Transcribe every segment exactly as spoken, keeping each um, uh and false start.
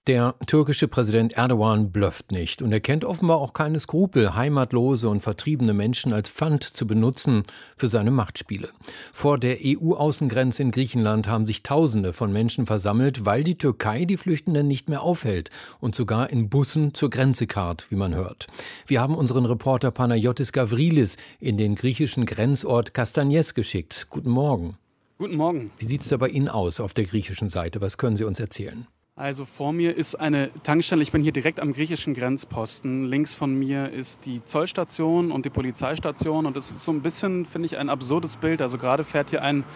Der türkische Präsident Erdogan blufft nicht und er kennt offenbar auch keine Skrupel, heimatlose und vertriebene Menschen als Pfand zu benutzen für seine Machtspiele. Vor der E U-Außengrenze in Griechenland haben sich Tausende von Menschen versammelt, weil die Türkei die Flüchtenden nicht mehr aufhält und sogar in Bussen zur Grenze karrt, wie man hört. Wir haben unseren Reporter Panagiotis Gavrilis in den griechischen Grenzort Kastanies geschickt. Guten Morgen. Guten Morgen. Wie sieht es da bei Ihnen aus auf der griechischen Seite? Was können Sie uns erzählen? Also vor mir ist eine Tankstelle, ich bin hier direkt am griechischen Grenzposten. Links von mir ist die Zollstation und die Polizeistation und es ist so ein bisschen, finde ich, ein absurdes Bild. Also gerade fährt hier ein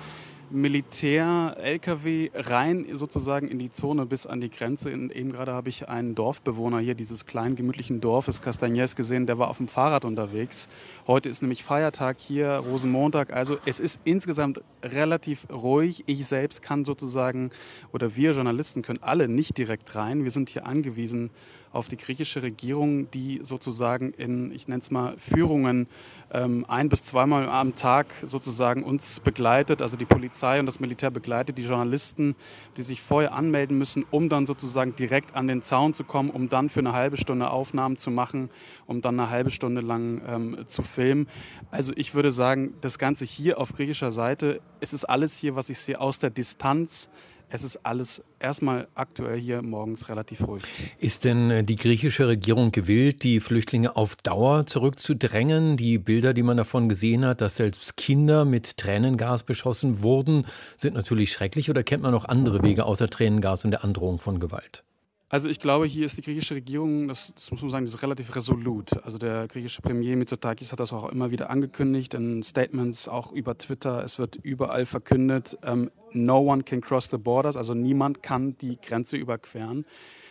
Militär-L K W rein sozusagen in die Zone bis an die Grenze. Und eben gerade habe ich einen Dorfbewohner hier dieses kleinen gemütlichen Dorfes Kastanies gesehen, der war auf dem Fahrrad unterwegs. Heute ist nämlich Feiertag hier, Rosenmontag. Also es ist insgesamt relativ ruhig. Ich selbst kann sozusagen, oder wir Journalisten können alle nicht direkt rein. Wir sind hier angewiesen auf die griechische Regierung, die sozusagen in, ich nenne es mal, Führungen ähm, ein- bis zweimal am Tag sozusagen uns begleitet. Also die Polizei und das Militär begleitet die Journalisten, die sich vorher anmelden müssen, um dann sozusagen direkt an den Zaun zu kommen, um dann für eine halbe Stunde Aufnahmen zu machen, um dann eine halbe Stunde lang ähm, zu filmen. Also ich würde sagen, das Ganze hier auf griechischer Seite, es ist alles hier, was ich sehe, aus der Distanz. Es ist alles erstmal aktuell hier morgens relativ ruhig. Ist denn die griechische Regierung gewillt, die Flüchtlinge auf Dauer zurückzudrängen? Die Bilder, die man davon gesehen hat, dass selbst Kinder mit Tränengas beschossen wurden, sind natürlich schrecklich. Oder kennt man noch andere Wege außer Tränengas und der Androhung von Gewalt? Also ich glaube, hier ist die griechische Regierung, das, das muss man sagen, das ist relativ resolut. Also der griechische Premier Mitsotakis hat das auch immer wieder angekündigt in Statements, auch über Twitter. Es wird überall verkündet, ähm, no one can cross the borders, also niemand kann die Grenze überqueren.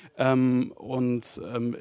Ähm, und ähm,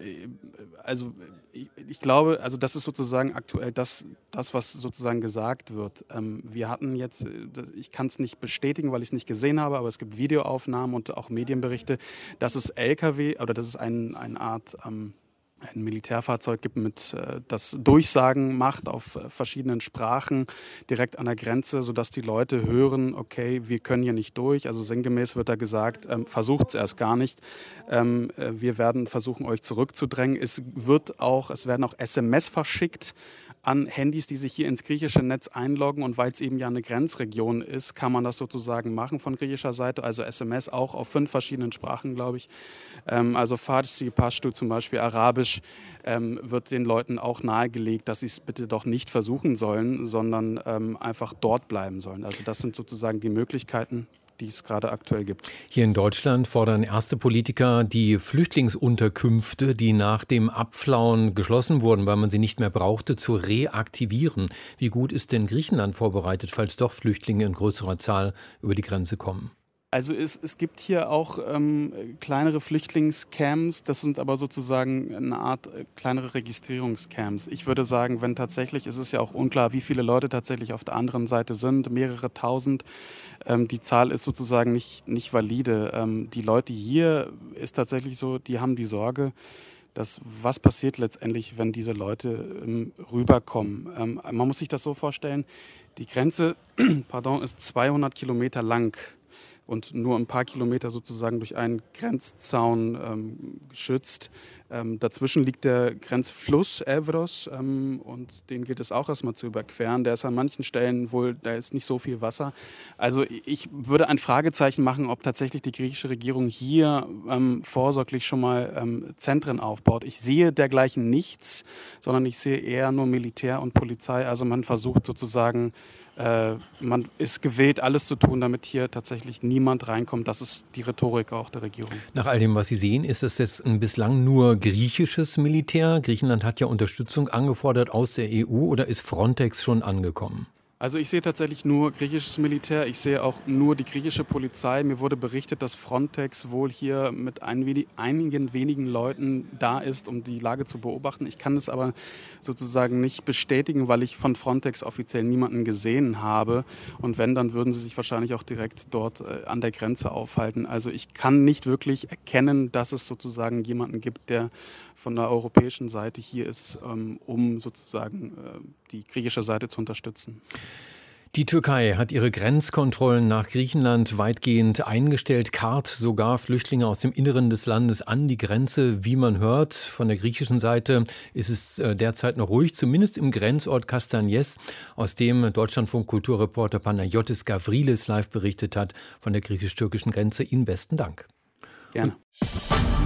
also ich, ich glaube, also das ist sozusagen aktuell das, das was sozusagen gesagt wird. Ähm, wir hatten jetzt, ich kann es nicht bestätigen, weil ich es nicht gesehen habe, aber es gibt Videoaufnahmen und auch Medienberichte, dass es L K W oder dass es ein, eine Art ähm, ein Militärfahrzeug gibt, mit, äh, das Durchsagen macht auf äh, verschiedenen Sprachen direkt an der Grenze, sodass die Leute hören, okay, wir können hier nicht durch. Also sinngemäß wird da gesagt, ähm, versucht es erst gar nicht. Ähm, äh, wir werden versuchen, euch zurückzudrängen. Es wird auch, es werden auch S M S verschickt an Handys, die sich hier ins griechische Netz einloggen. Und weil es eben ja eine Grenzregion ist, kann man das sozusagen machen von griechischer Seite. Also S M S auch auf fünf verschiedenen Sprachen, glaube ich. Ähm, also Farsi, Pashto zum Beispiel, Arabisch, ähm, wird den Leuten auch nahegelegt, dass sie es bitte doch nicht versuchen sollen, sondern ähm, einfach dort bleiben sollen. Also das sind sozusagen die Möglichkeiten, die es gerade aktuell gibt. Hier in Deutschland fordern erste Politiker die Flüchtlingsunterkünfte, die nach dem Abflauen geschlossen wurden, weil man sie nicht mehr brauchte, zu reaktivieren. Wie gut ist denn Griechenland vorbereitet, falls doch Flüchtlinge in größerer Zahl über die Grenze kommen? Also es, es gibt hier auch ähm, kleinere Flüchtlingscamps, das sind aber sozusagen eine Art äh, kleinere Registrierungscamps. Ich würde sagen, wenn tatsächlich, es ist ja auch unklar, wie viele Leute tatsächlich auf der anderen Seite sind, mehrere tausend, ähm, die Zahl ist sozusagen nicht, nicht valide. Ähm, die Leute hier ist tatsächlich so, die haben die Sorge, dass was passiert letztendlich, wenn diese Leute ähm, rüberkommen. Ähm, man muss sich das so vorstellen, die Grenze pardon, ist zweihundert Kilometer lang. Und nur ein paar Kilometer sozusagen durch einen Grenzzaun ähm, geschützt. Ähm, dazwischen liegt der Grenzfluss Evros ähm, und den gilt es auch erstmal zu überqueren. Der ist an manchen Stellen wohl, da ist nicht so viel Wasser. Also ich würde ein Fragezeichen machen, ob tatsächlich die griechische Regierung hier ähm, vorsorglich schon mal ähm, Zentren aufbaut. Ich sehe dergleichen nichts, sondern ich sehe eher nur Militär und Polizei. Also man versucht sozusagen, äh, man ist gewillt, alles zu tun, damit hier tatsächlich niemand reinkommt. Das ist die Rhetorik auch der Regierung. Nach all dem, was Sie sehen, ist das jetzt ein bislang nur griechisches Militär? Griechenland hat ja Unterstützung angefordert aus der E U oder ist Frontex schon angekommen? Also ich sehe tatsächlich nur griechisches Militär, ich sehe auch nur die griechische Polizei. Mir wurde berichtet, dass Frontex wohl hier mit ein wenig, einigen wenigen Leuten da ist, um die Lage zu beobachten. Ich kann es aber sozusagen nicht bestätigen, weil ich von Frontex offiziell niemanden gesehen habe. Und wenn, dann würden sie sich wahrscheinlich auch direkt dort äh, an der Grenze aufhalten. Also ich kann nicht wirklich erkennen, dass es sozusagen jemanden gibt, der von der europäischen Seite hier ist, ähm, um sozusagen äh, die griechische Seite zu unterstützen. Die Türkei hat ihre Grenzkontrollen nach Griechenland weitgehend eingestellt, karrt sogar Flüchtlinge aus dem Inneren des Landes an die Grenze. Wie man hört, von der griechischen Seite ist es derzeit noch ruhig, zumindest im Grenzort Kastanjes, aus dem Deutschlandfunk-Kulturreporter Panayotis Gavrilis live berichtet hat von der griechisch-türkischen Grenze. Ihnen besten Dank. Gerne.